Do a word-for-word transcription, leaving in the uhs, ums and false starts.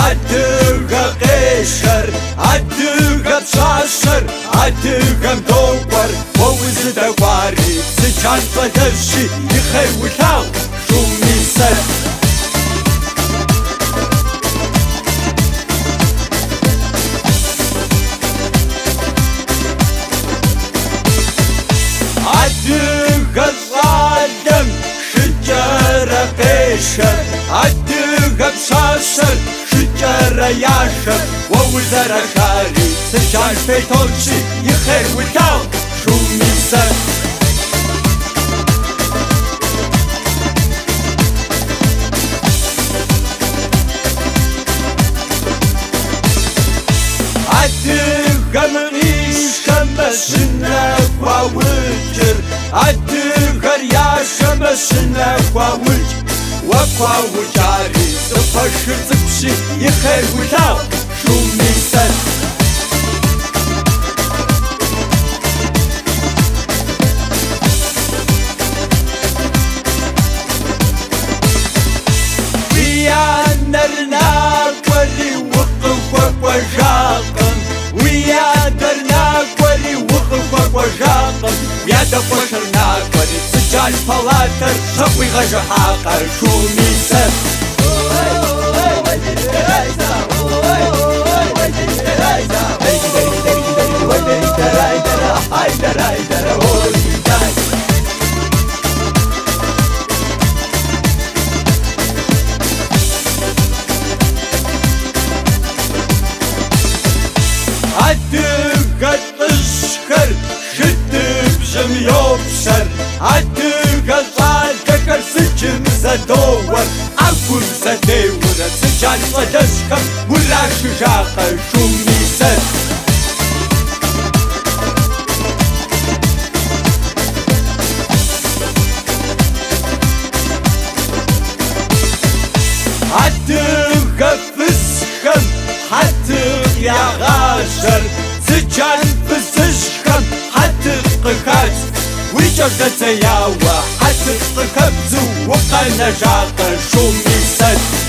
أدغ قشر أدغ بشاشر أدغ مدور ووز دواري سجان قدرشي يخير وتاو شو ميسر أدغ الظالم شجرة قشر أدغ بشاشر شجرة ياشر ووزر خاري سجان فيتوشي يخير وتاو شو ميسر أدغ منيش كمسنا ووجر أدغ رياش مسنا ووجر ووجاري سفشر زبشي يخير وتاو شو ميسر ويا نرنا ولي وقف وجاقم ويا درنا ولي وقف وجاقم ويا دفشرنا ولي سجال فلاتر شوي غجر حاقر شو ميسر أدغ تشخر شد بجم يوبشر أدغ صادق سجم زدور أكل زدور سجان صدشكم ولا شجاقة شو ميسر أدغ فسخم حتى يا غاشر سجان فسخم حتى قخاش وجدت ياوة حتى قخبزو وقنا جاقة شو ميسر